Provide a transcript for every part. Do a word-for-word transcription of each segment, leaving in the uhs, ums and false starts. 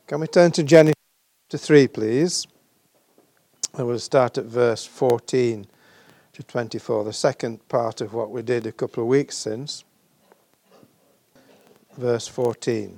Can we turn to Genesis chapter three, please? And we'll start at verse fourteen to twenty-four, the second part of what we did a couple of weeks since. Verse fourteen.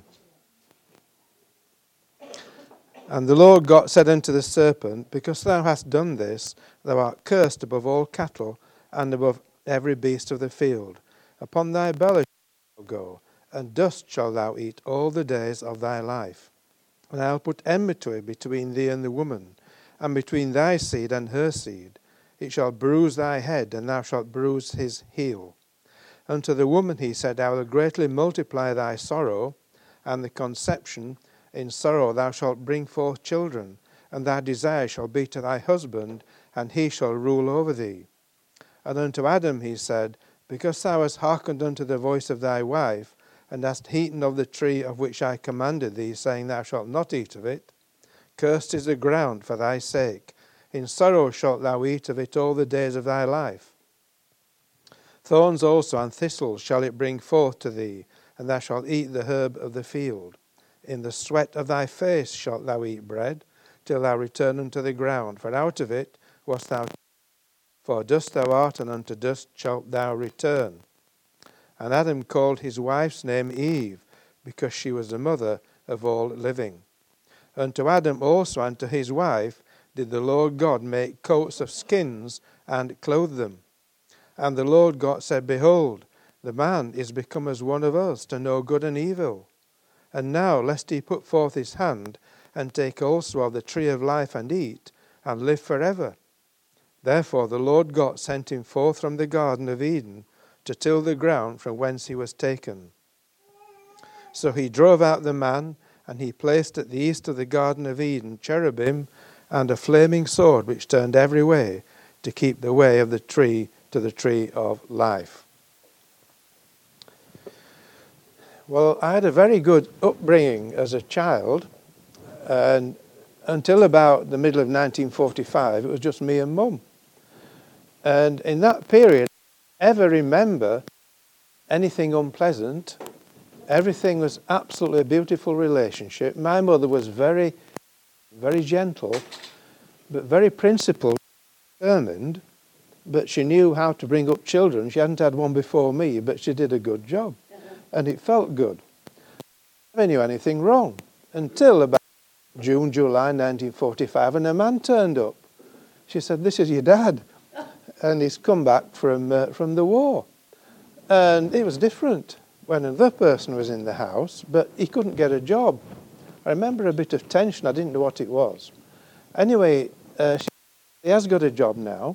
And the Lord God said unto the serpent, Because thou hast done this, thou art cursed above all cattle, and above every beast of the field. Upon thy belly shalt thou go, and dust shalt thou eat all the days of thy life. And I will put enmity between thee and the woman, and between thy seed and her seed. It shall bruise thy head, and thou shalt bruise his heel. Unto the woman he said, I will greatly multiply thy sorrow, and the conception. In sorrow thou shalt bring forth children, and thy desire shall be to thy husband, and he shall rule over thee. And unto Adam he said, Because thou hast hearkened unto the voice of thy wife, and hast eaten of the tree of which I commanded thee, saying, Thou shalt not eat of it, cursed is the ground for thy sake. In sorrow shalt thou eat of it all the days of thy life. Thorns also and thistles shall it bring forth to thee, and thou shalt eat the herb of the field. In the sweat of thy face shalt thou eat bread, till thou return unto the ground, for out of it wast thou. For dust thou art, and unto dust shalt thou return. And Adam called his wife's name Eve, because she was the mother of all living. Unto Adam also and to his wife did the Lord God make coats of skins, and clothe them. And the Lord God said, Behold, the man is become as one of us, to know good and evil. And now, lest he put forth his hand, and take also of the tree of life, and eat, and live forever. Therefore the Lord God sent him forth from the garden of Eden, to till the ground from whence he was taken. So he drove out the man, and he placed at the east of the garden of Eden cherubim, and a flaming sword which turned every way, to keep the way of the tree to the tree of life. Well, I had a very good upbringing as a child, and until about the middle of nineteen forty-five, it was just me and Mum. And in that period, I never remember anything unpleasant. Everything was absolutely a beautiful relationship. My mother was very, very gentle, but very principled, determined, but she knew how to bring up children. She hadn't had one before me, but she did a good job. And it felt good. I never knew anything wrong until about June, July nineteen forty-five, and a man turned up. She said, This is your dad. And he's come back from uh, from the war. And it was different when another person was in the house, but he couldn't get a job. I remember a bit of tension. I didn't know what it was. Anyway, uh, she, he has got a job now.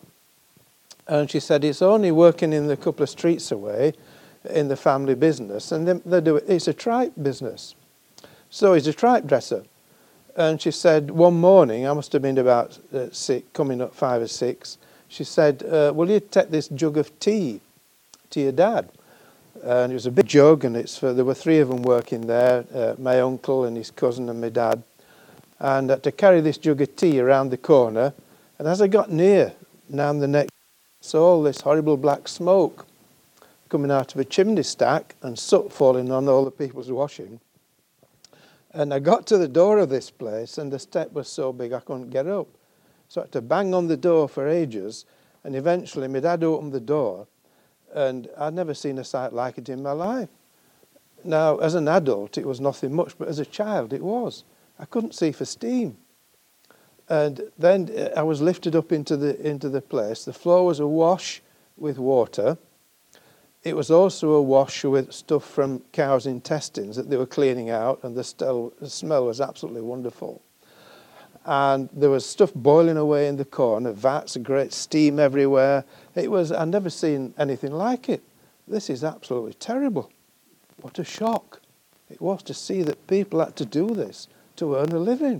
And she said, it's only working in a couple of streets away, in the family business, and they, they do it. It's a tripe business. So he's a tripe dresser. And she said, one morning, I must have been about uh, six, coming up five or six, she said, uh, will you take this jug of tea to your dad? And it was a big jug, and it's for, there were three of them working there, uh, my uncle and his cousin and my dad. And uh, to carry this jug of tea around the corner, and as I got near, now the next, I saw all this horrible black smoke coming out of a chimney stack and soot falling on all the people's washing. And I got to the door of this place, and the step was so big I couldn't get up. So I had to bang on the door for ages, and eventually my dad opened the door, and I'd never seen a sight like it in my life. Now, as an adult, it was nothing much, but as a child, it was. I couldn't see for steam. And then I was lifted up into the into the place. The floor was awash with water. It was also awash with stuff from cows' intestines that they were cleaning out, and the, still, the smell was absolutely wonderful. And there was stuff boiling away in the corner, vats, great steam everywhere. It was, I'd never seen anything like it. This is absolutely terrible. What a shock it was to see that people had to do this to earn a living.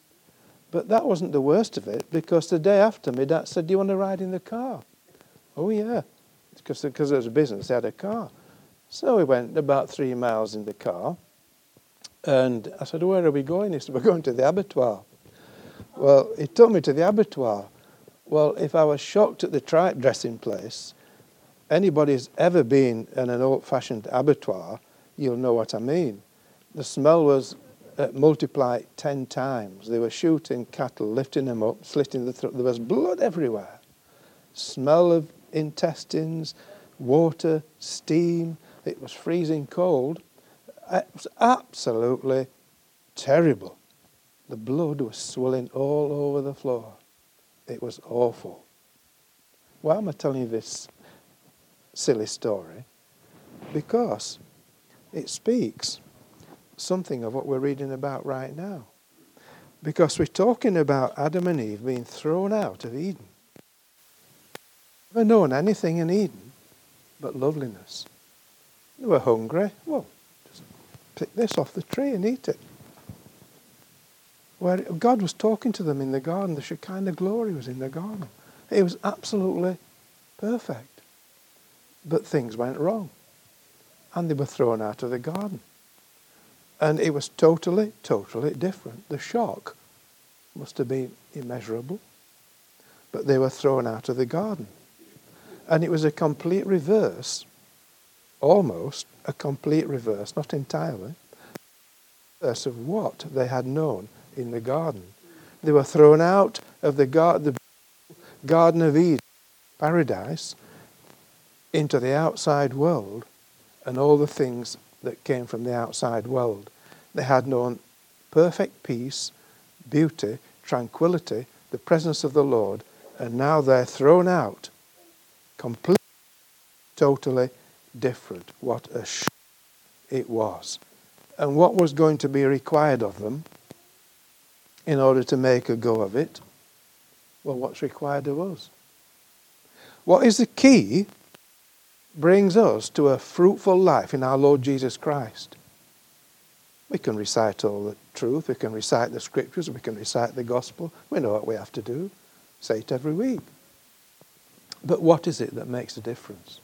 But that wasn't the worst of it, because the day after, my dad said, do you want to ride in the car? Oh, yeah. Because because there was a business, they had a car. So we went about three miles in the car. And I said, where are we going? He said, we're going to the abattoir. Well, he took me to the abattoir. Well, if I was shocked at the tripe dressing place, anybody who's ever been in an old-fashioned abattoir, you'll know what I mean. The smell was uh, multiply it ten times. They were shooting cattle, lifting them up, slitting the throat. There was blood everywhere. Smell of intestines, water, steam. It was freezing cold. It was absolutely terrible. The blood was swirling all over the floor. It was awful. Why am I telling you this silly story? Because it speaks something of what we're reading about right now. Because we're talking about Adam and Eve being thrown out of Eden. Never known anything in Eden but loveliness. They were hungry. Well, just pick this off the tree and eat it. Where God was talking to them in the garden, the Shekinah glory was in the garden. It was absolutely perfect. But things went wrong. And they were thrown out of the garden. And it was totally, totally different. The shock must have been immeasurable. But they were thrown out of the garden. And it was a complete reverse, almost a complete reverse, not entirely, reverse of what they had known in the garden. They were thrown out of the, gar- the Garden of Eden, paradise, into the outside world and all the things that came from the outside world. They had known perfect peace, beauty, tranquility, the presence of the Lord, and now they're thrown out, completely, totally different. What a shock it was. And what was going to be required of them in order to make a go of it? Well, what's required of us? What is the key brings us to a fruitful life in our Lord Jesus Christ? We can recite all the truth, we can recite the scriptures, we can recite the gospel. We know what we have to do. Say it every week. But what is it that makes a difference?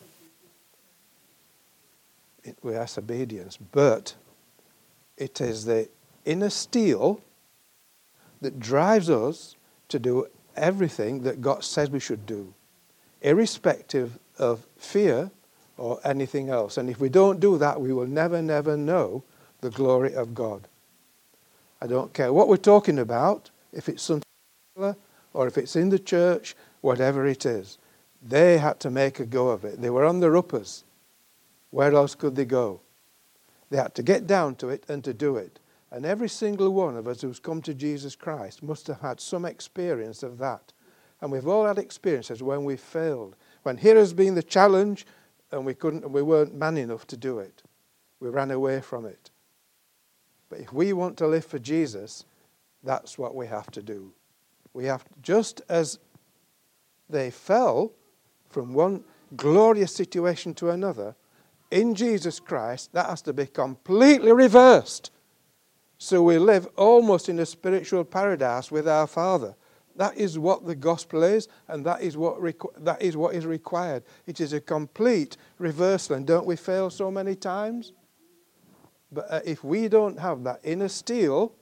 It, we ask obedience, but it is the inner steel that drives us to do everything that God says we should do, irrespective of fear or anything else. And if we don't do that, we will never, never know the glory of God. I don't care what we're talking about, if it's something particular or if it's in the church, whatever it is. They had to make a go of it. They were on the uppers. Where else could they go? They had to get down to it and to do it. And every single one of us who's come to Jesus Christ must have had some experience of that. And we've all had experiences when we failed. When here has been the challenge and we couldn't, we weren't man enough to do it. We ran away from it. But if we want to live for Jesus, that's what we have to do. We have, just as they fell from one glorious situation to another, in Jesus Christ, that has to be completely reversed. So we live almost in a spiritual paradise with our Father. That is what the gospel is, and that is what requ- that is what is required. It is a complete reversal, and don't we fail so many times? But uh, if we don't have that inner steel,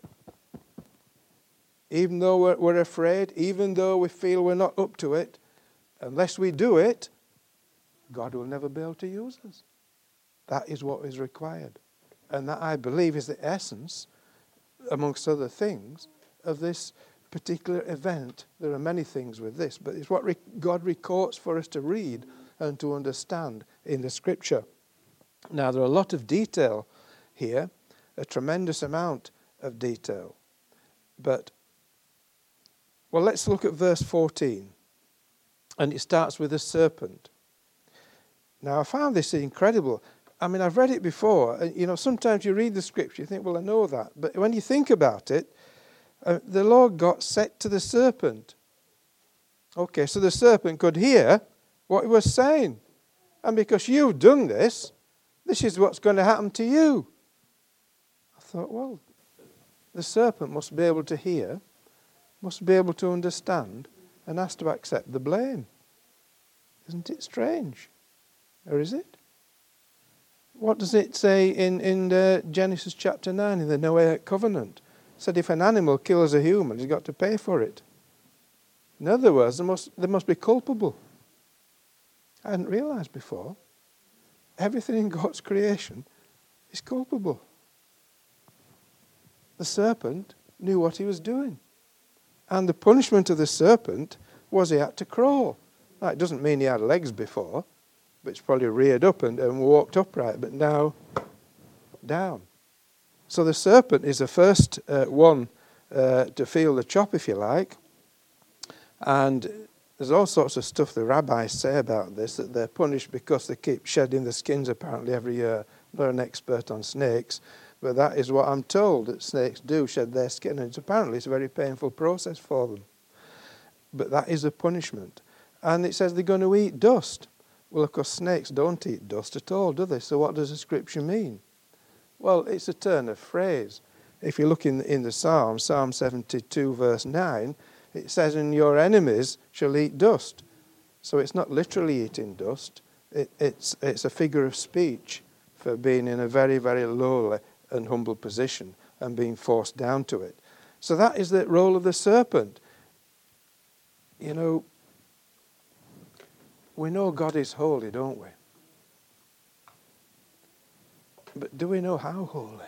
even though we're, we're afraid, even though we feel we're not up to it, unless we do it, God will never be able to use us. That is what is required. And that, I believe, is the essence, amongst other things, of this particular event. There are many things with this, but it's what re- God records for us to read and to understand in the Scripture. Now, there are a lot of detail here, a tremendous amount of detail. But, well, let's look at verse fourteen. And it starts with a serpent. Now, I found this incredible. I mean, I've read it before. And, you know, sometimes you read the Scripture, you think, well, I know that. But when you think about it, uh, the Lord got set to the serpent. Okay, so the serpent could hear what he was saying. And because you've done this, this is what's going to happen to you. I thought, well, the serpent must be able to hear, must be able to understand, and has to accept the blame. Isn't it strange? Or is it? What does it say in, in uh, Genesis chapter nine in the Noahic covenant? It said if an animal kills a human, he's got to pay for it. In other words, they must, they must be culpable. I hadn't realized before. Everything in God's creation is culpable. the serpent knew what he was doing. And the punishment of the serpent was he had to crawl. Now, it doesn't mean he had legs before, but it's probably reared up and, and walked upright, but now down. So the serpent is the first uh, one uh, to feel the chop, if you like. And there's all sorts of stuff the rabbis say about this, that they're punished because they keep shedding the skins apparently every year. I'm not an expert on snakes, but that is what I'm told, that snakes do shed their skin, and it's apparently it's a very painful process for them. But that is a punishment. And it says they're going to eat dust. Well, of course, snakes don't eat dust at all, do they? So what does the scripture mean? Well, it's a turn of phrase. If you look in, in the Psalm, Psalm seventy-two, verse nine, it says, and your enemies shall eat dust. So it's not literally eating dust. It, it's, it's a figure of speech for being in a very, very lowly and humble position and being forced down to it. So that is the role of the serpent. You know, we know God is holy, don't we? But do we know how holy?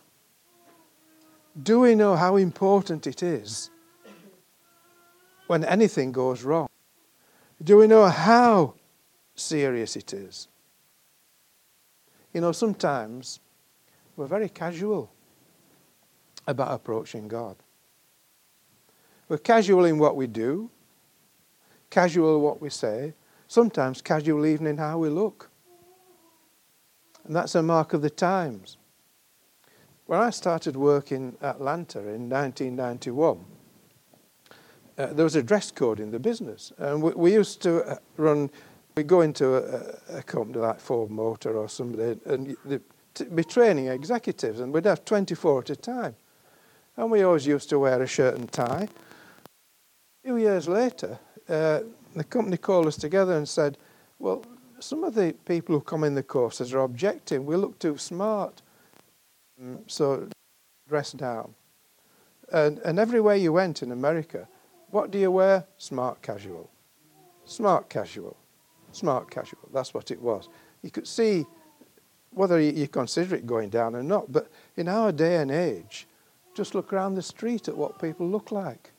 Do we know how important it is when anything goes wrong? Do we know how serious it is? You know, sometimes we're very casual about approaching God. We're casual in what we do, casual in what we say, sometimes casual even in how we look. And that's a mark of the times. When I started work in Atlanta in nineteen ninety-one, uh, there was a dress code in the business. And we, we used to run, we'd go into a, a company like Ford Motor or somebody and they'd be training executives, and we'd have twenty-four at a time. And we always used to wear a shirt and tie. A few years later, uh, the company called us together and said, well, some of the people who come in the courses are objecting. We look too smart. So dress down. And, and everywhere you went in America, what do you wear? Smart casual. Smart casual. Smart casual. That's what it was. You could see whether you, you consider it going down or not. But in our day and age, just look around the street at what people look like.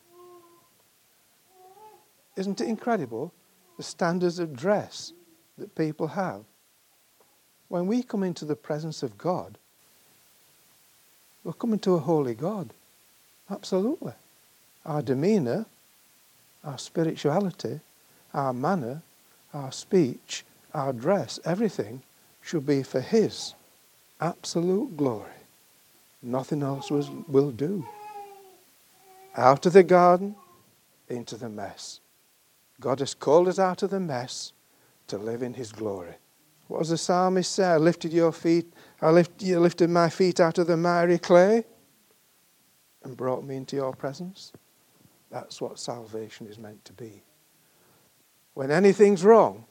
Isn't it incredible? The standards of dress that people have. When we come into the presence of God, we're coming to a holy God. Absolutely. Our demeanour, our spirituality, our manner, our speech, our dress, everything should be for His absolute glory. Nothing else was, will do. Out of the garden, into the mess. God has called us out of the mess to live in His glory. What does the psalmist say? I lifted your feet, I lift, you lifted my feet out of the miry clay and brought me into your presence. That's what salvation is meant to be. When anything's wrong,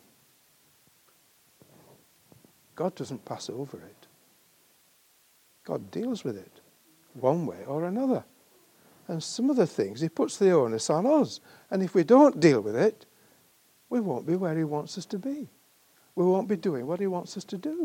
God doesn't pass over it. God deals with it one way or another. And some of the things He puts the onus on us. And if we don't deal with it, we won't be where He wants us to be. We won't be doing what He wants us to do.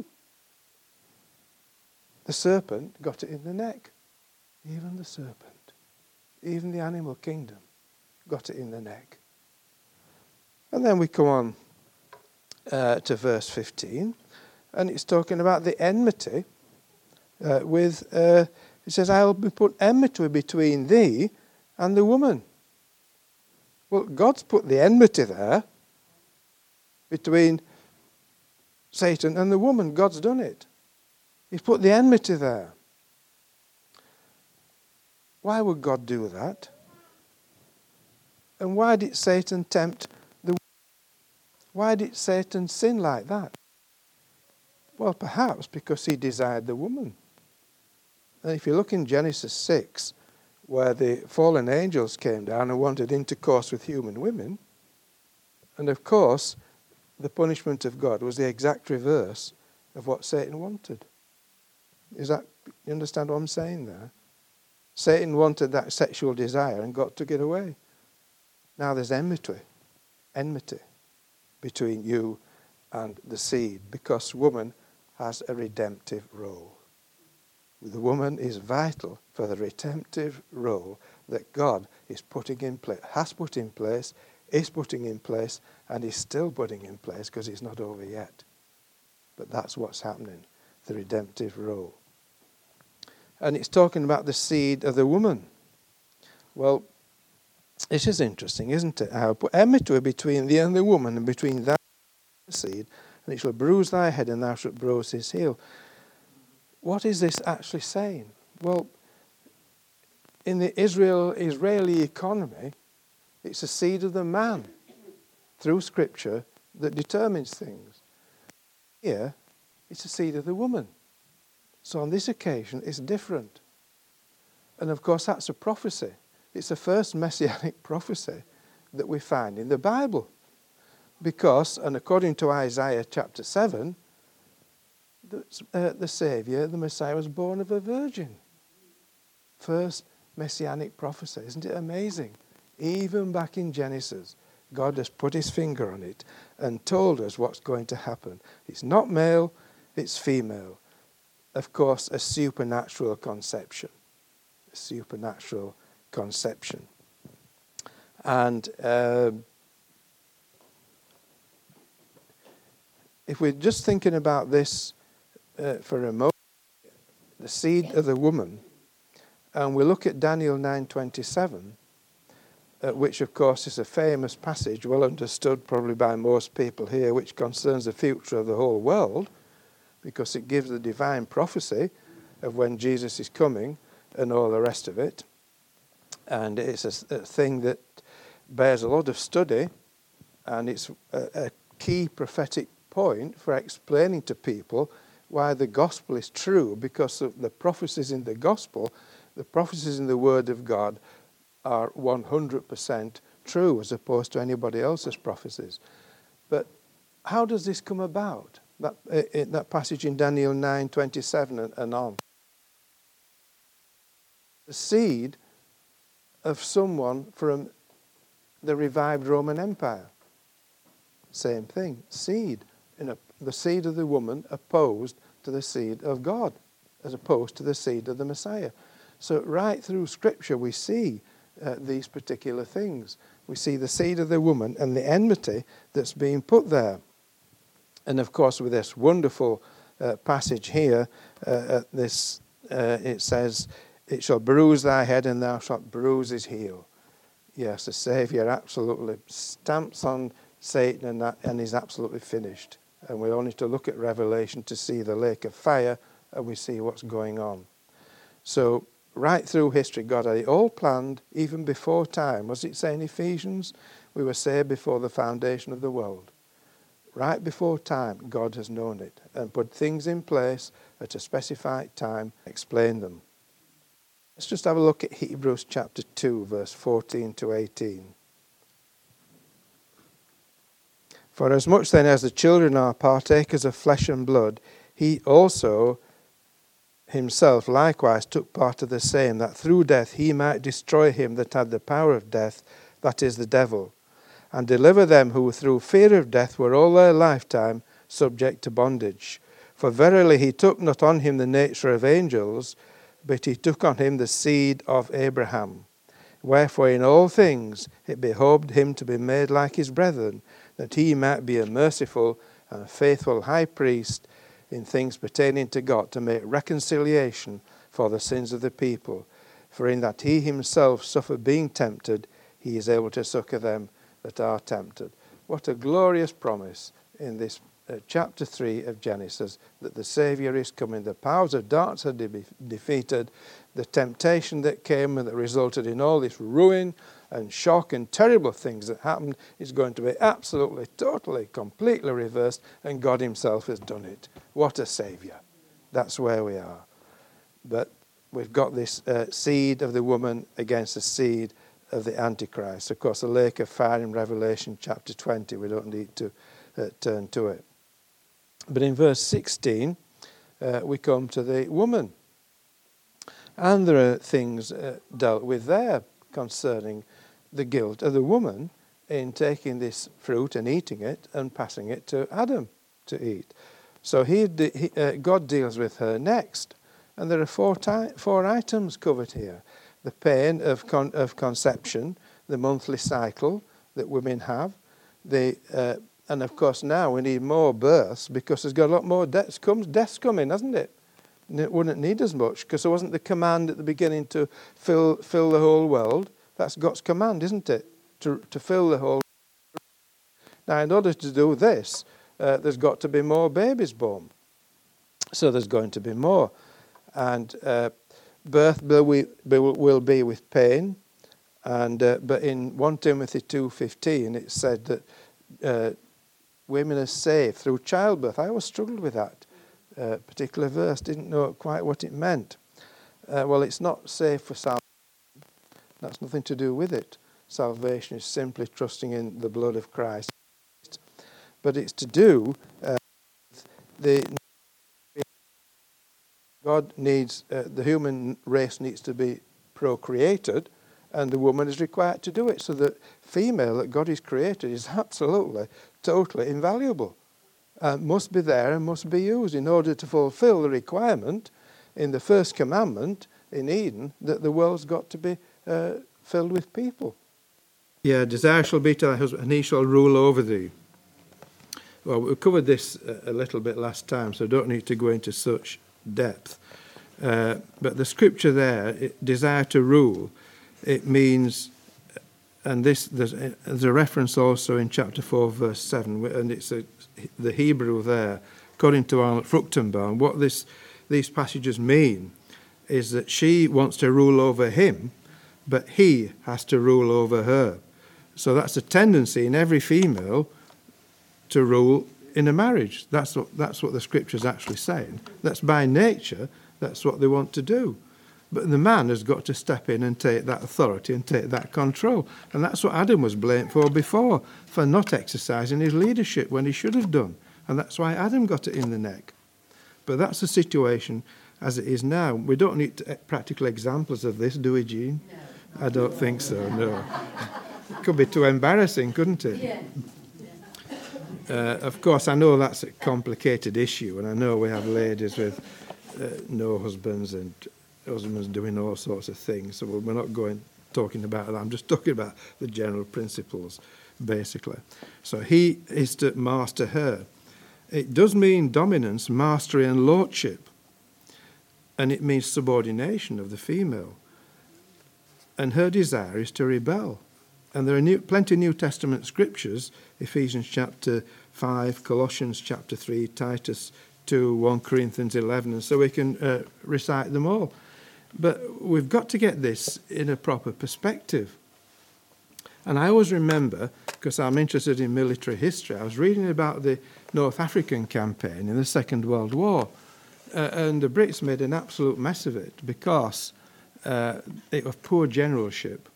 The serpent got it in the neck. Even the serpent, even the animal kingdom got it in the neck. And then we come on uh, to verse fifteen, and it's talking about the enmity uh, with, uh, it says, I will put enmity between thee and the woman. Well, God's put the enmity there between Satan and the woman. God's done it. He's put the enmity there. Why would God do that? And why did Satan tempt the woman? Why did Satan sin like that? Well, perhaps because he desired the woman. And if you look in Genesis six, where the fallen angels came down and wanted intercourse with human women, and of course, the punishment of God was the exact reverse of what Satan wanted. Is that, you understand what I'm saying there? Satan wanted that sexual desire and God took it away. Now there's enmity, enmity between you and the seed, because woman has a redemptive role. The woman is vital for the redemptive role that God is putting in place, has put in place, is putting in place, and is still putting in place because it's not over yet. But that's what's happening, the redemptive role. And it's talking about the seed of the woman. Well, it is interesting, isn't it? How put enmity between thee and the woman, and between thy seed, and it shall bruise thy head, and thou shalt bruise his heel. What is this actually saying? Well, in the Israel Israeli economy, it's the seed of the man through Scripture that determines things. Here, it's the seed of the woman. So on this occasion, it's different. And of course, that's a prophecy. It's the first messianic prophecy that we find in the Bible. Because, and according to Isaiah chapter seven, the, uh, the Saviour, the Messiah, was born of a virgin. First messianic prophecy. Isn't it amazing? Even back in Genesis, God has put his finger on it and told us what's going to happen. It's not male, it's female. Of course, a supernatural conception. A supernatural conception. And uh, if we're just thinking about this uh, for a moment, the seed of the woman, and we look at Daniel nine twenty-seven, uh, which of course is a famous passage, well understood probably by most people here, which concerns the future of the whole world, because it gives the divine prophecy of when Jesus is coming and all the rest of it. And it's a, a thing that bears a lot of study, and it's a, a key prophetic point for explaining to people why the gospel is true, because of the prophecies in the gospel, the prophecies in the Word of God are one hundred percent true as opposed to anybody else's prophecies. But how does this come about? That, uh, that passage in Daniel nine twenty-seven and, and on. The seed of someone from the revived Roman Empire. Same thing, seed. In a, the seed of the woman opposed to the seed of God, as opposed to the seed of the Messiah. So right through Scripture we see uh, these particular things. We see the seed of the woman and the enmity that's being put there. And of course with this wonderful uh, passage here, uh, this uh, it says, it shall bruise thy head and thou shalt bruise his heel. Yes, the Saviour absolutely stamps on Satan and, that, and is absolutely finished. And we only need to look at Revelation to see the lake of fire, and we see what's going on. So right through history, God had it all planned, even before time. Was it saying in Ephesians? We were saved before the foundation of the world. Right before time, God has known it and put things in place at a specified time, explain them. Let's just have a look at Hebrews chapter two, verse fourteen to eighteen. For as much then as the children are partakers of flesh and blood, he also himself likewise took part of the same, that through death he might destroy him that had the power of death, that is the devil, and deliver them who through fear of death were all their lifetime subject to bondage. For verily he took not on him the nature of angels, but he took on him the seed of Abraham. Wherefore in all things it behoved him to be made like his brethren, that he might be a merciful and faithful high priest in things pertaining to God, to make reconciliation for the sins of the people. For in that he himself suffered being tempted, he is able to succor them that are tempted. What a glorious promise in this uh, chapter three of Genesis, that the Saviour is coming. The powers of darkness are de- defeated. The temptation that came and that resulted in all this ruin and shock and terrible things that happened is going to be absolutely, totally, completely reversed, and God himself has done it. What a Saviour. That's where we are. But we've got this uh, seed of the woman against the seed of the Antichrist. Of course, the lake of fire in Revelation chapter twenty, we don't need to uh, turn to it. But in verse sixteen, uh, we come to the woman. And there are things uh, dealt with there concerning the guilt of the woman in taking this fruit and eating it and passing it to Adam to eat. So he, he, uh, God deals with her next. And there are four, ti- four items covered here. The pain of, con- of conception, the monthly cycle that women have, the, uh, and of course now we need more births because there's got a lot more deaths, comes, deaths coming, hasn't it? And it wouldn't need as much because there wasn't the command at the beginning to fill, fill the whole world. That's God's command, isn't it? To, to fill the whole. Now, in order to do this, uh, there's got to be more babies born. So there's going to be more. And uh, birth will, will be with pain. And uh, but in First Timothy two fifteen, it said that uh, women are saved through childbirth. I always struggled with that uh, particular verse, didn't know quite what it meant. Uh, well, it's not safe for salvation. That's nothing to do with it. Salvation is simply trusting in the blood of Christ. But it's to do uh, the God needs uh, the human race needs to be procreated, and the woman is required to do it. So the female that God has created is absolutely, totally invaluable. Uh, must be there and must be used in order to fulfill the requirement in the first commandment in Eden that the world's got to be uh, filled with people. Yeah, desire shall be to thy husband, and he shall rule over thee. Well, we covered this a little bit last time, so I don't need to go into such depth. Uh, but the scripture there, it, desire to rule, it means, and this there's a, there's a reference also in chapter four, verse seven, and it's a, the Hebrew there, according to Arnold Fruchtenbaum. What this these passages mean is that she wants to rule over him, but he has to rule over her. So that's a tendency in every female to rule in a marriage. That's what that's what the scripture's actually saying. That's by nature, that's what they want to do. But the man has got to step in and take that authority and take that control. And that's what Adam was blamed for before, for not exercising his leadership when he should have done. And that's why Adam got it in the neck. But that's the situation as it is now. We don't need to, practical examples of this, do we, Jean? No. I don't think so, no. It could be too embarrassing, couldn't it? Yeah. Uh, of course, I know that's a complicated issue, and I know we have ladies with uh, no husbands and husbands doing all sorts of things, so we're not going talking about that. I'm just talking about the general principles, basically. So he is to master her. It does mean dominance, mastery and lordship, and it means subordination of the female. And her desire is to rebel. And there are new, plenty of New Testament scriptures, Ephesians chapter five, Colossians chapter three, Titus two, First Corinthians eleven, and so we can uh, recite them all. But we've got to get this in a proper perspective. And I always remember, because I'm interested in military history, I was reading about the North African campaign in the Second World War, uh, and the Brits made an absolute mess of it because uh, it was poor generalship.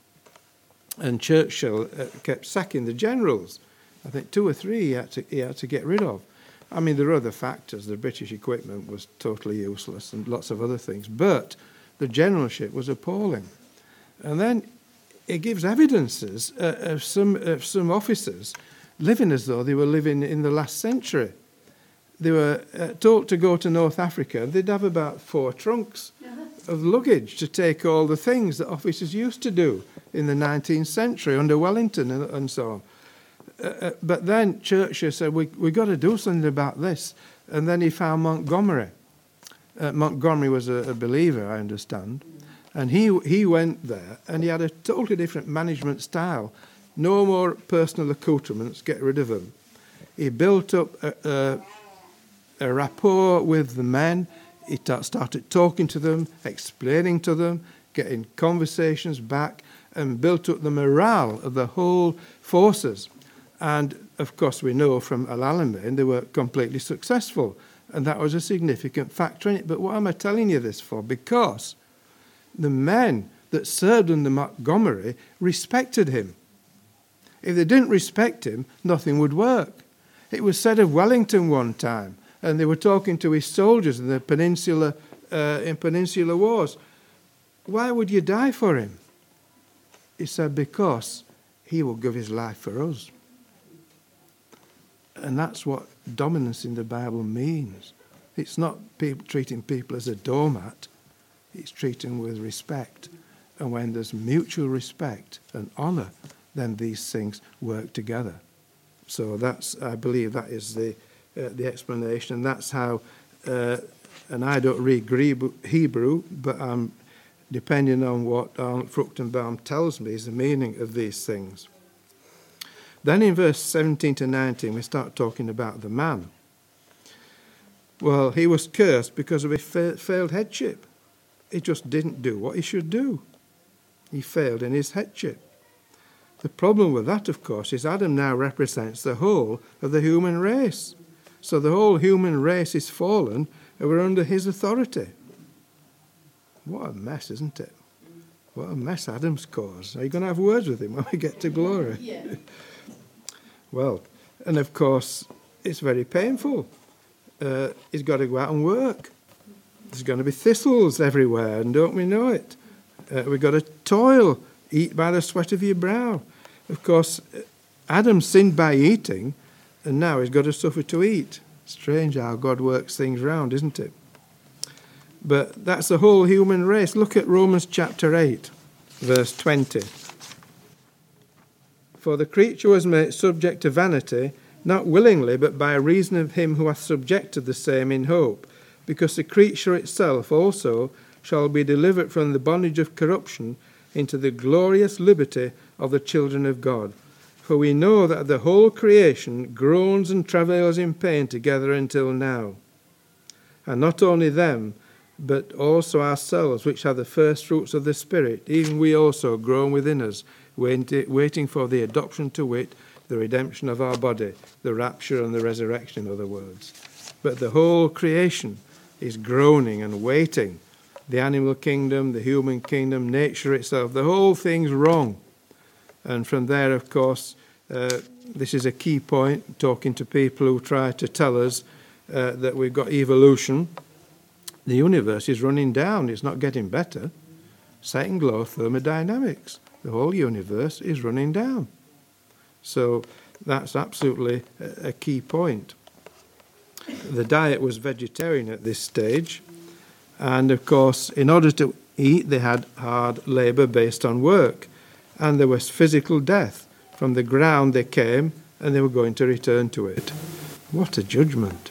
And Churchill uh, kept sacking the generals. I think two or three he had, to, he had to get rid of. I mean, there are other factors. The British equipment was totally useless and lots of other things. But the generalship was appalling. And then it gives evidences uh, of, some, of some officers living as though they were living in the last century. They were uh, told to go to North Africa. They'd have about four trunks of luggage to take all the things that officers used to do in the nineteenth century under Wellington and, and so on. Uh, uh, but then Churchill said, we, we've got to do something about this. And then he found Montgomery. Uh, Montgomery was a, a believer, I understand. And he he went there, and he had a totally different management style. No more personal accoutrements, get rid of them. He built up a, a, a rapport with the men. He t- started talking to them, explaining to them, getting conversations back, and built up the morale of the whole forces. And, of course, we know from Al Alamein they were completely successful, and that was a significant factor in it. But what am I telling you this for? Because the men that served under Montgomery respected him. If they didn't respect him, nothing would work. It was said of Wellington one time, and they were talking to his soldiers in the Peninsular, uh, in Peninsular Wars. Why would you die for him? He said, because he will give his life for us. And that's what dominance in the Bible means. It's not people treating people as a doormat. it's treating with respect. And when there's mutual respect and honour, then these things work together. So that's, I believe that is the uh, the explanation, and that's how, uh, and I don't read Hebrew, but I'm depending on what Arnold Fruchtenbaum tells me is the meaning of these things. Then in verse seventeen to nineteen, we start talking about the man. Well, he was cursed because of his fa- failed headship. He just didn't do what he should do. He failed in his headship. The problem with that, of course, is Adam now represents the whole of the human race. So the whole human race is fallen, and we're under his authority. What a mess, isn't it? What a mess Adam's caused. Are you going to have words with him when we get to glory? Yeah. Well, and of course, it's very painful. Uh, he's got to go out and work. There's going to be thistles everywhere, and don't we know it? Uh, we've got to toil, eat by the sweat of your brow. Of course, Adam sinned by eating, and now he's got to suffer to eat. Strange how God works things round, isn't it? But that's the whole human race. Look at Romans chapter eight, verse twenty. For the creature was made subject to vanity, not willingly, but by reason of him who hath subjected the same in hope, because the creature itself also shall be delivered from the bondage of corruption into the glorious liberty of the children of God. For we know that the whole creation groans and travails in pain together until now. And not only them, but also ourselves, which are the first fruits of the Spirit, even we also groan within us, waiting for the adoption to wit, the redemption of our body, the rapture and the resurrection, in other words. But the whole creation is groaning and waiting. The animal kingdom, the human kingdom, nature itself, the whole thing's wrong. And from there, of course, uh, this is a key point, talking to people who try to tell us uh, that we've got evolution. The universe is running down, it's not getting better. Second law of thermodynamics, the whole universe is running down. So that's absolutely a, a key point. The diet was vegetarian at this stage. And of course, in order to eat, they had hard labour based on work. And there was physical death. From the ground they came, and they were going to return to it. What a judgment.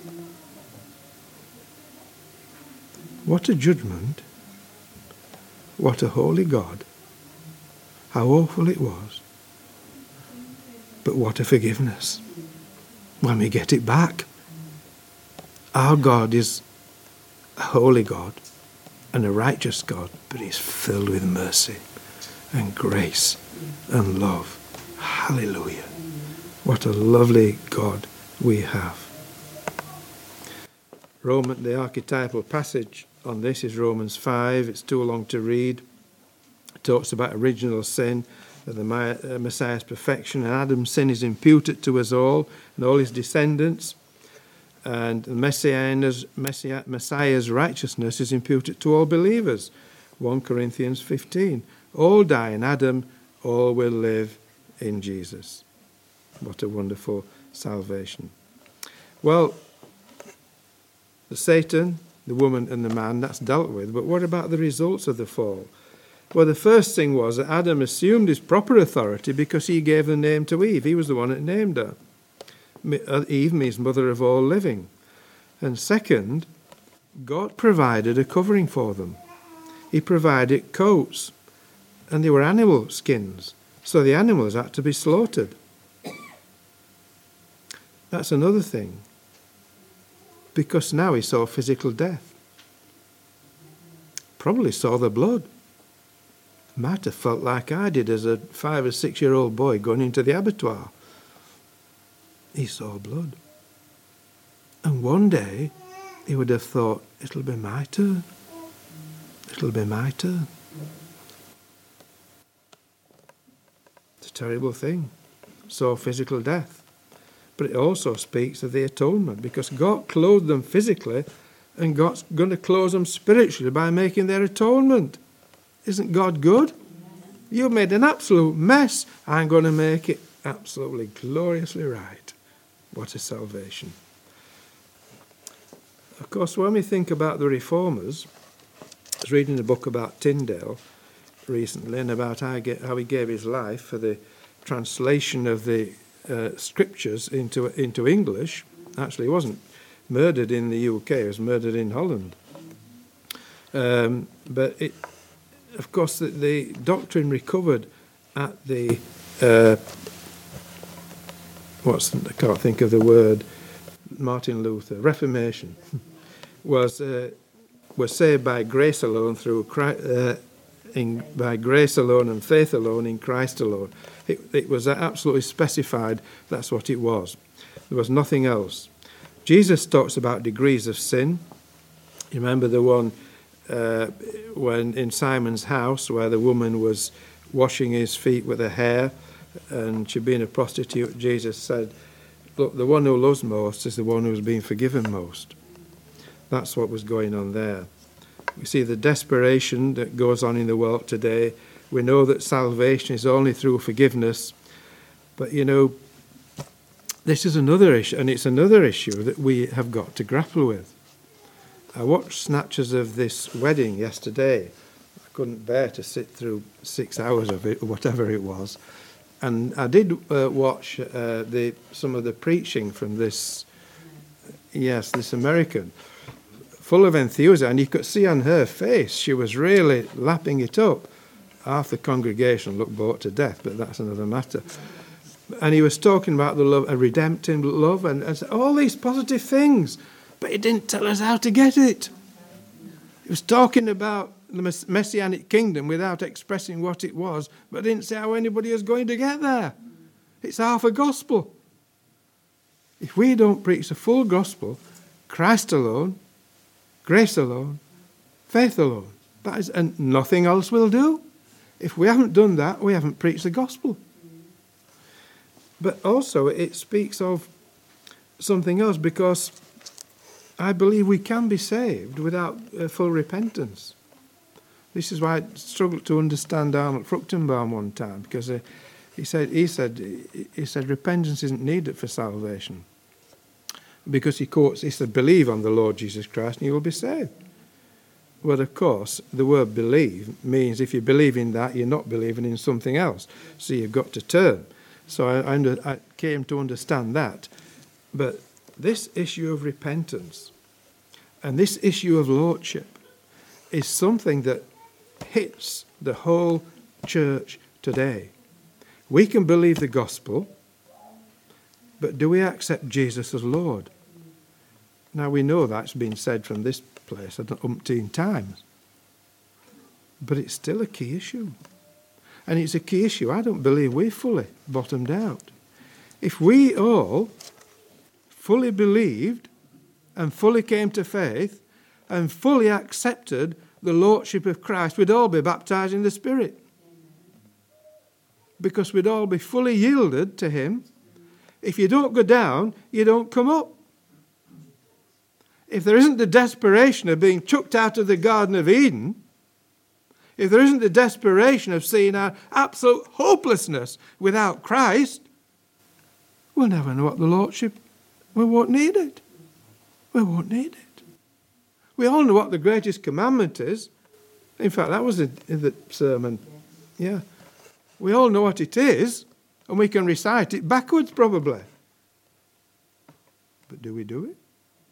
What a judgment. What a holy God. How awful it was. But what a forgiveness when we get it back. Our God is a holy God and a righteous God, but he's filled with mercy and grace and love. Hallelujah. What a lovely God we have. Roman, the archetypal passage on this is Romans five. It's too long to read. It talks about original sin, the Messiah's perfection, and Adam's sin is imputed to us all and all his descendants. And the Messiah's, Messiah's righteousness is imputed to all believers. First Corinthians fifteen. All die in Adam, all will live in Jesus. What a wonderful salvation. Well, the Satan, the woman and the man, that's dealt with. But what about the results of the fall? Well, the first thing was that Adam assumed his proper authority because he gave the name to Eve. He was the one that named her. Eve means mother of all living. And second, God provided a covering for them. He provided coats, and they were animal skins, so the animals had to be slaughtered. That's another thing, because now he saw physical death. Probably saw the blood. Might have felt like I did as a five or six year old boy going into the abattoir. He saw blood. And one day, he would have thought, it'll be my turn. It'll be my turn. It's a terrible thing. Saw physical death. But it also speaks of the atonement, because God clothed them physically, and God's going to clothe them spiritually by making their atonement. Isn't God good? You've made an absolute mess. I'm going to make it absolutely gloriously right. What a salvation. Of course, when we think about the reformers, was reading a book about Tyndale recently, and about how he, get, how he gave his life for the translation of the uh, scriptures into into English. Actually, he wasn't murdered in the U K; he was murdered in Holland. Um, but it, of course, the, the doctrine recovered at the uh, what's I can't think of the word. Martin Luther Reformation was uh, was saved by grace alone through Christ, uh, in, by grace alone and faith alone in Christ alone. It, it was absolutely specified. That's what it was. There was nothing else. Jesus talks about degrees of sin. You remember the one uh, when in Simon's house where the woman was washing his feet with her hair, and she'd been a prostitute. Jesus said, look, the one who loves most is the one who's been forgiven most. That's what was going on there. We see the desperation that goes on in the world today. We know that salvation is only through forgiveness. But, you know, this is another issue, and it's another issue that we have got to grapple with. I watched snatches of this wedding yesterday. I couldn't bear to sit through six hours of it, or whatever it was. And I did uh, watch uh, the some of the preaching from this, yes, this American, full of enthusiasm. And you could see on her face, she was really lapping it up. Half the congregation looked bored to death, but that's another matter. And he was talking about the love, a redemptive love, and, and all these positive things. But he didn't tell us how to get it. He was talking about the Messianic kingdom without expressing what it was, but didn't say how anybody is going to get there. It's half a gospel. If we don't preach the full gospel, Christ alone, grace alone, faith alone, that is, and nothing else will do. If we haven't done that, we haven't preached the gospel. But also it speaks of something else, because I believe we can be saved without uh, full repentance. This is why I struggled to understand Arnold Fruchtenbaum one time, because uh, he said he said he said repentance isn't needed for salvation, because he quotes he said believe on the Lord Jesus Christ and you will be saved. Well, of course, the word believe means if you believe in that, you're not believing in something else, so you've got to turn. So I, I, under, I came to understand that, but this issue of repentance and this issue of lordship is something that hits the whole church today. We can believe the gospel, but do we accept Jesus as Lord? Now we know that's been said from this place umpteen times, but it's still a key issue. And it's a key issue I don't believe we've fully bottomed out. If we all fully believed and fully came to faith and fully accepted the Lordship of Christ, we'd all be baptized in the Spirit. Because we'd all be fully yielded to Him. If you don't go down, you don't come up. If there isn't the desperation of being chucked out of the Garden of Eden, if there isn't the desperation of seeing our absolute hopelessness without Christ, we'll never know what the Lordship, we won't need it. We won't need it. We all know what the greatest commandment is. In fact, that was in the sermon. Yeah. We all know what it is, and we can recite it backwards probably. But do we do it?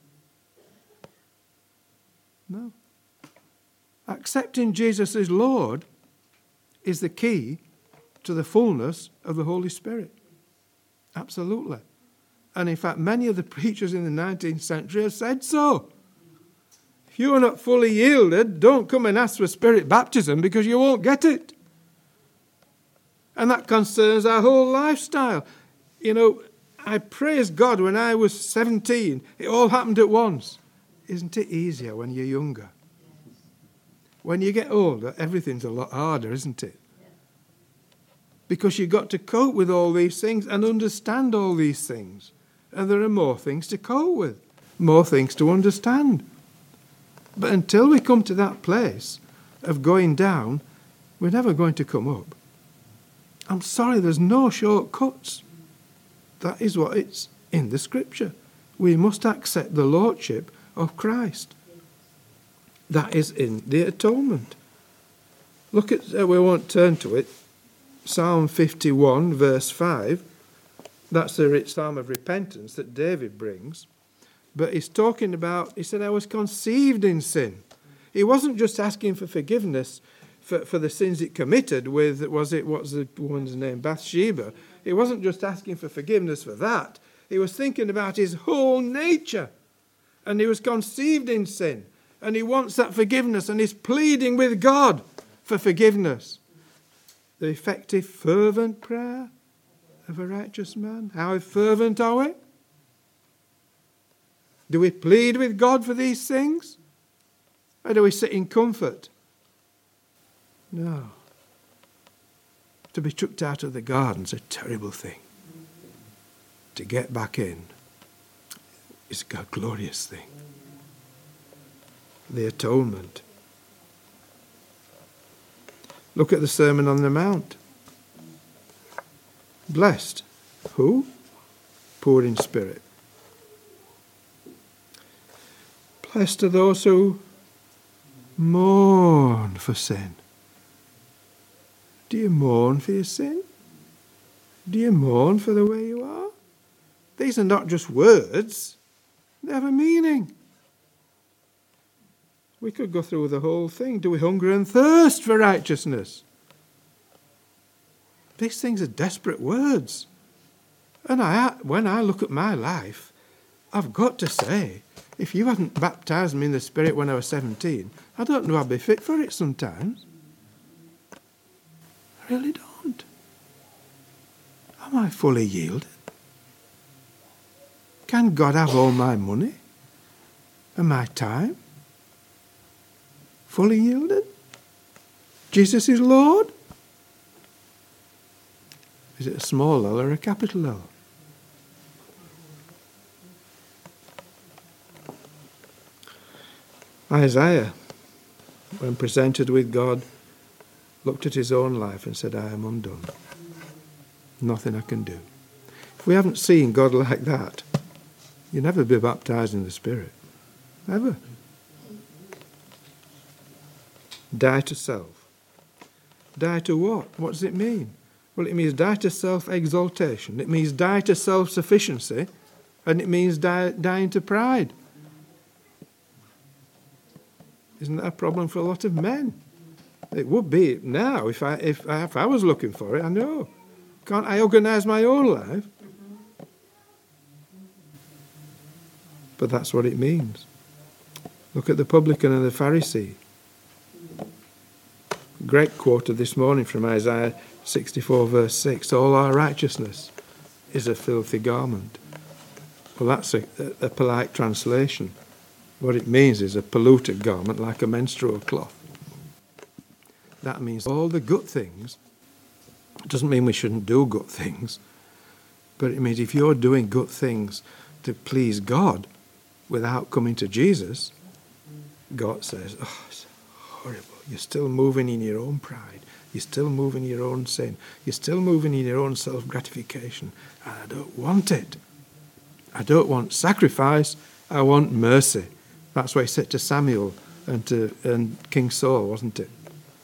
No. Accepting Jesus as Lord is the key to the fullness of the Holy Spirit. Absolutely. And in fact, many of the preachers in the nineteenth century have said so. If you are not fully yielded, don't come and ask for Spirit baptism, because you won't get it. And that concerns our whole lifestyle. You know, I praise God when I was seventeen, it all happened at once. Isn't it easier when you're younger? When you get older, everything's a lot harder, isn't it? Because you've got to cope with all these things and understand all these things. And there are more things to cope with, more things to understand. But until we come to that place of going down, we're never going to come up. I'm sorry, there's no shortcuts. That is what it's in the Scripture. We must accept the Lordship of Christ. That is in the atonement. Look at, uh, we won't turn to it, Psalm fifty-one, verse five. That's the psalm of repentance that David brings. But he's talking about, he said, I was conceived in sin. He wasn't just asking for forgiveness for, for the sins he committed with, was it, what's the woman's name, Bathsheba. He wasn't just asking for forgiveness for that. He was thinking about his whole nature. And he was conceived in sin. And he wants that forgiveness, and he's pleading with God for forgiveness. The effective, fervent prayer of a righteous man. How fervent are we? Do we plead with God for these things? Or do we sit in comfort? No. To be chucked out of the garden is a terrible thing. To get back in is a glorious thing. The atonement. Look at the Sermon on the Mount. Blessed. Who? Poor in spirit. Blessed are those who mourn for sin. Do you mourn for your sin? Do you mourn for the way you are? These are not just words. They have a meaning. We could go through the whole thing. Do we hunger and thirst for righteousness? These things are desperate words. And I, when I look at my life, I've got to say, if you hadn't baptised me in the Spirit when I was seventeen, I don't know I'd be fit for it sometimes. I really don't. Am I fully yielded? Can God have all my money and my time? Fully yielded? Jesus is Lord? Is it a small L or a capital L? Isaiah, when presented with God, looked at his own life and said, I am undone. Nothing I can do. If we haven't seen God like that, you'll never be baptized in the Spirit. Ever. Die to self. Die to what? What does it mean? Well, it means die to self-exaltation. It means die to self-sufficiency. And it means die, dying to pride. Isn't that a problem for a lot of men? It would be now if I, if I, if I was looking for it, I know. Can't I organise my own life? But that's what it means. Look at the publican and the Pharisee. Great quote this morning from Isaiah sixty-four verse six. All our righteousness is a filthy garment. Well, that's a, a, a polite translation. What it means is a polluted garment like a menstrual cloth. That means all the good things. It doesn't mean we shouldn't do good things. But it means if you're doing good things to please God without coming to Jesus, God says, oh, it's horrible. You're still moving in your own pride. You're still moving in your own sin. You're still moving in your own self-gratification. And I don't want it. I don't want sacrifice. I want mercy. That's what he said to Samuel and to and King Saul, wasn't it?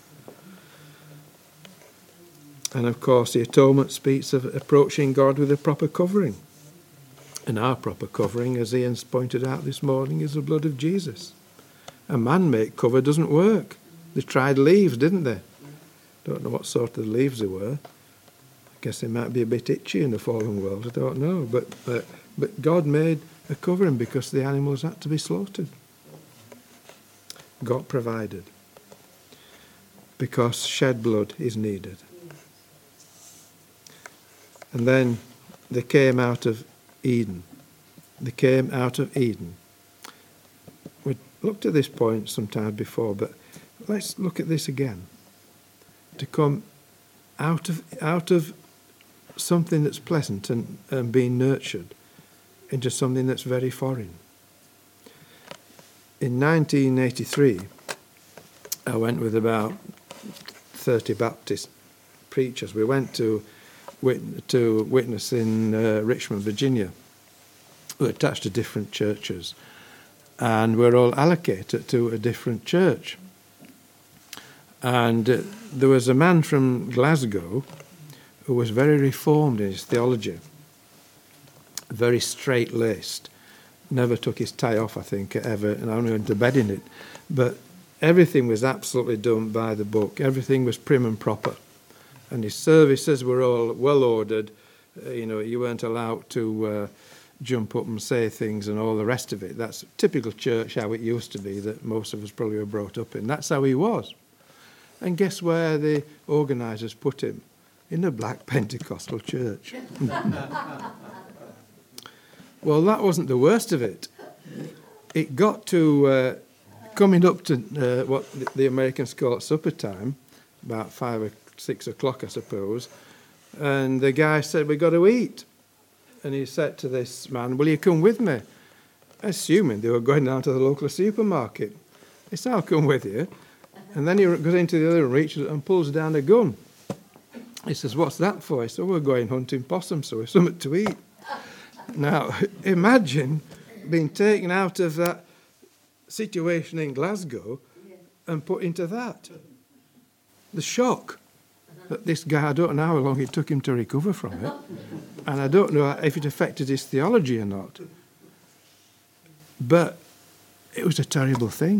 And of course, the atonement speaks of approaching God with a proper covering. And our proper covering, as Ian's pointed out this morning, is the blood of Jesus. A man-made cover doesn't work. They tried leaves, didn't they? Don't know what sort of leaves they were. I guess they might be a bit itchy in the fallen world, I don't know. But, uh, but God made a covering because the animals had to be slaughtered. God provided. Because shed blood is needed. And then they came out of Eden. They came out of Eden. We looked at this point sometime before, but let's look at this again. To come out of out of something that's pleasant and, and being nurtured into something that's very foreign. In nineteen eighty-three, I went with about thirty Baptist preachers. We went to wit- to witness in uh, Richmond, Virginia. We were attached to different churches. and we're all allocated to a different church. And uh, there was a man from Glasgow who was very reformed in his theology, very straight-laced, never took his tie off, I think, ever, and only went to bed in it. But everything was absolutely done by the book. Everything was prim and proper. And his services were all well-ordered. Uh, you know, you weren't allowed to uh, jump up and say things and all the rest of it. That's typical church, how it used to be, that most of us probably were brought up in. That's how he was. And guess where the organisers put him? In a black Pentecostal church. Well, that wasn't the worst of it. It got to uh, coming up to uh, what the Americans call supper time, about five or six o'clock, I suppose, and the guy said, "We've got to eat." And he said to this man, "Will you come with me?" Assuming they were going down to the local supermarket. He said, "I'll come with you." And then he goes into the other room, reaches and pulls down a gun. He says, "What's that for?" He said, "We're going hunting possums, so we've something to eat." Now, imagine being taken out of that situation in Glasgow and put into that. The shock that this guy, I don't know how long it took him to recover from it, and I don't know if it affected his theology or not. But it was a terrible thing.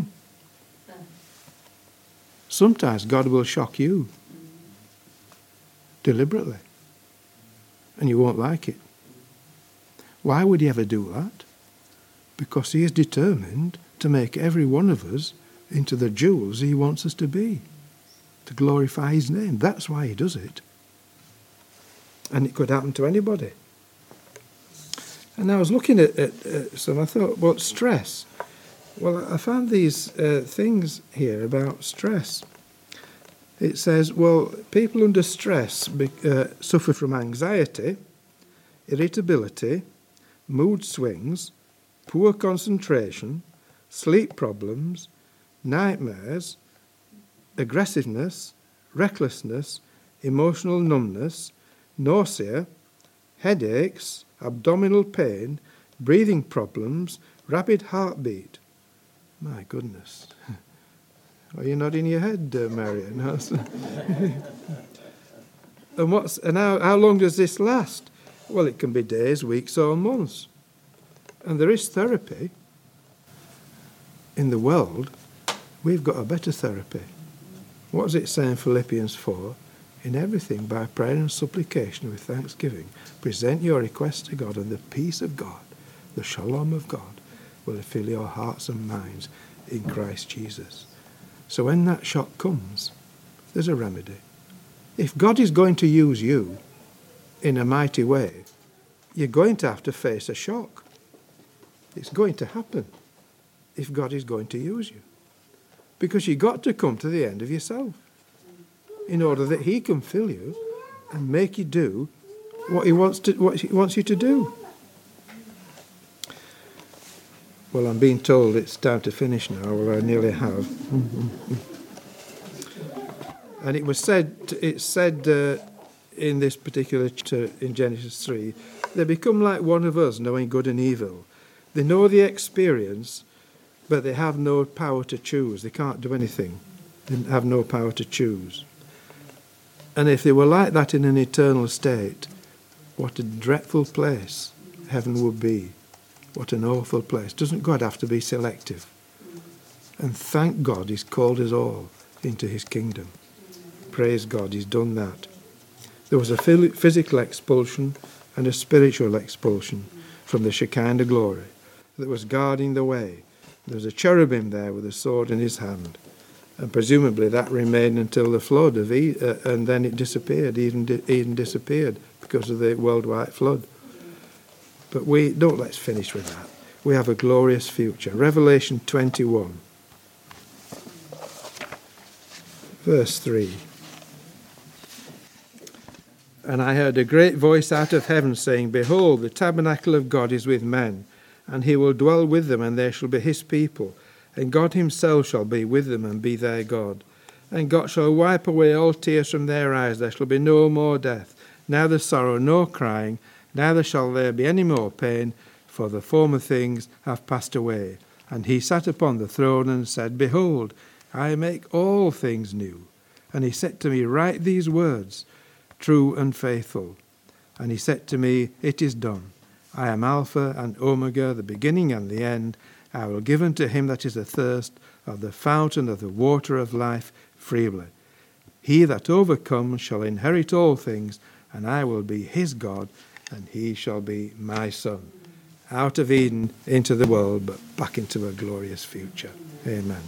Sometimes God will shock you deliberately, and you won't like it. Why would he ever do that? Because he is determined to make every one of us into the jewels he wants us to be, to glorify his name. That's why he does it. And it could happen to anybody. And I was looking at, at, at some, I thought, well, stress. Well, I found these uh, things here about stress. It says, well, people under stress be, uh, suffer from anxiety, irritability, mood swings, poor concentration, sleep problems, nightmares, aggressiveness, recklessness, emotional numbness, nausea, headaches, abdominal pain, breathing problems, rapid heartbeat. My goodness. Are you nodding your head, uh, Marion? and what's and how, how long does this last? Well, it can be days, weeks, or months. And there is therapy. In the world, we've got a better therapy. What does it say in Philippians four? In everything, by prayer and supplication with thanksgiving, present your requests to God, and the peace of God, the shalom of God, will fill your hearts and minds in Christ Jesus. So when that shock comes, there's a remedy. If God is going to use you in a mighty way, you're going to have to face a shock. It's going to happen if God is going to use you. Because you've got to come to the end of yourself in order that he can fill you and make you do what he wants to, what he wants you to do. Well, I'm being told it's time to finish now. Well, I nearly have. And it was said, it's said uh, in this particular chapter in Genesis three, they become like one of us, knowing good and evil. They know the experience, but they have no power to choose. They can't do anything. They have no power to choose. And if they were like that in an eternal state, what a dreadful place heaven would be. What an awful place. Doesn't God have to be selective? And thank God he's called us all into his kingdom. Praise God, he's done that. There was a physical expulsion and a spiritual expulsion from the Shekinah glory that was guarding the way. There was a cherubim there with a sword in his hand. And presumably that remained until the flood, of e- uh, and then it disappeared, even, di- even disappeared because of the worldwide flood. But we don't let's finish with that. We have a glorious future. Revelation twenty-one, verse three. And I heard a great voice out of heaven saying, Behold, the tabernacle of God is with men, and he will dwell with them, and they shall be his people. And God himself shall be with them and be their God. And God shall wipe away all tears from their eyes. There shall be no more death, neither sorrow nor crying, neither shall there be any more pain, for the former things have passed away. And he sat upon the throne and said, Behold, I make all things new. And he said to me, Write these words, true and faithful. And he said to me, It is done. I am Alpha and Omega, the beginning and the end. I will give unto him that is athirst of the fountain of the water of life freely. He that overcomes shall inherit all things, and I will be his God, and he shall be my son. Out of Eden into the world, but back into a glorious future. Amen.